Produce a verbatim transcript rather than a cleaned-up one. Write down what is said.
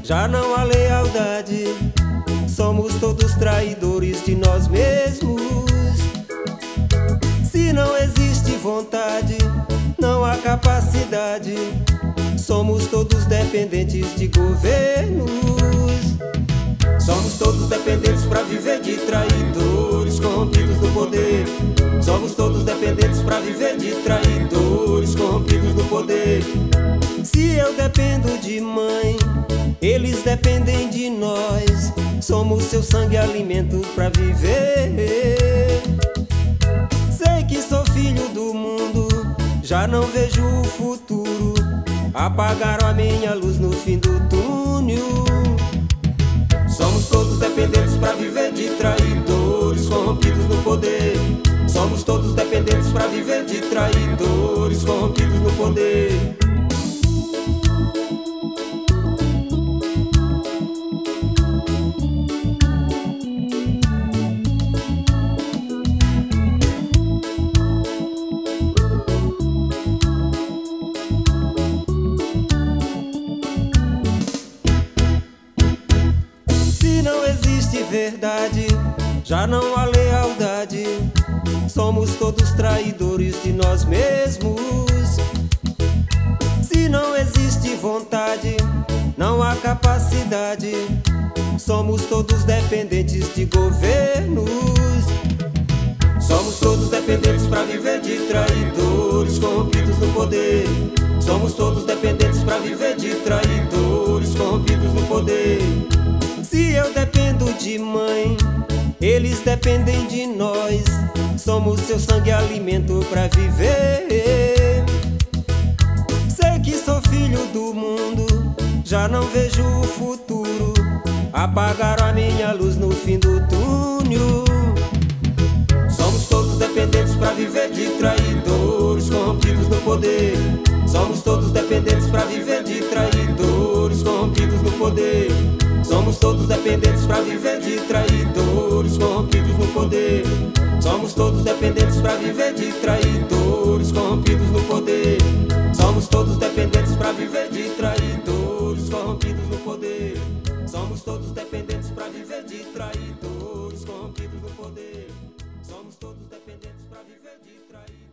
já não há lealdade. Somos todos traidores de nós mesmos. Se não existe vontade, não há capacidade. Somos todos dependentes de governos. Somos todos dependentes pra viver de traidores corrompidos no poder. Somos todos dependentes pra viver de traidores corrompidos no poder. Se eu dependo de mãe, eles dependem de nós. Somos seu sangue e alimento pra viver. Sei que sou filho do mundo, já não vejo o futuro. Apagaram a minha luz no fim do túnel. Somos todos dependentes pra viver de traidores corrompidos no poder. Somos todos dependentes pra viver de traidores corrompidos no poder. Se não existe verdade, já não há lealdade. Somos todos traidores de nós mesmos. Se não existe vontade, não há capacidade. Somos todos dependentes de governos. Somos todos dependentes pra viver de traidores corrompidos no poder. Somos todos dependentes pra viver de traidores corrompidos no poder. Se eu dependo de mãe, eles dependem de nós. Somos seu sangue e alimento pra viver. Sei que sou filho do mundo, já não vejo o futuro. Apagaram a minha luz no fim do túnel. Somos todos dependentes pra viver de traidores corrompidos no poder. Somos todos dependentes pra viver de traidores corrompidos no poder. Somos todos dependentes pra viver de traidores corrompidos no poder. Somos todos dependentes pra viver de traidores corrompidos no poder. Somos todos dependentes pra viver de traidores corrompidos no poder. Somos todos dependentes pra viver de traidores corrompidos no poder. Somos todos dependentes pra viver de traidores.